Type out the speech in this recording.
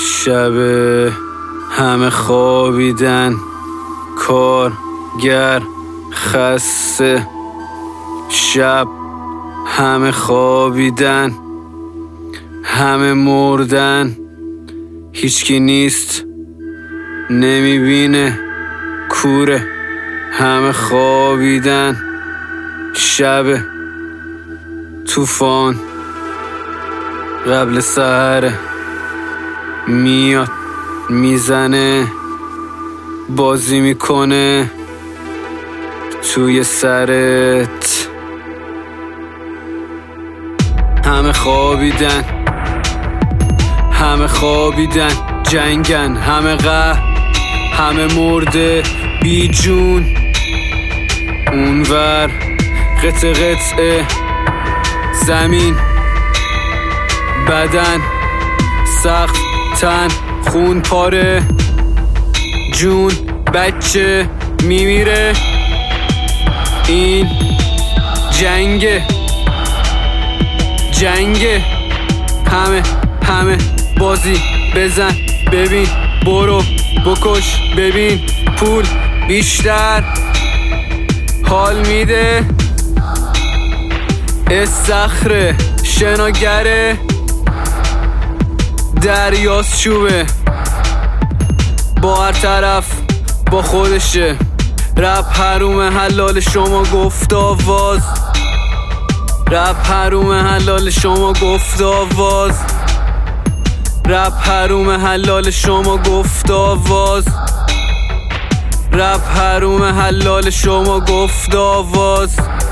شب همه خوابیدن، کارگر خسته. شب همه خوابیدن، همه مردن، هیچکی نیست نمیبینه، کوره. همه خوابیدن، شب طوفان قبل سحره، میاد میزنه، بازی میکنه توی سرت. همه خوابیدن، همه خوابیدن، جنگن، همه قهر، همه مرده بی جون. اونور قطع قطعه زمین، بدن، سقف، تن، خون پاره، جون، بچه میمیره. این جنگه، جنگه. همه بازی بزن، ببین، برو بکش، ببین پول بیشتر حال میده. استخره شناگره، دریاست چوبه، با هر طرف با خودشه. رپ حروم حلال شما گفت آواز، رپ حروم حلال شما گفت آواز، رپ حروم حلال شما گفت آواز، رپ حروم حلال شما گفت آواز.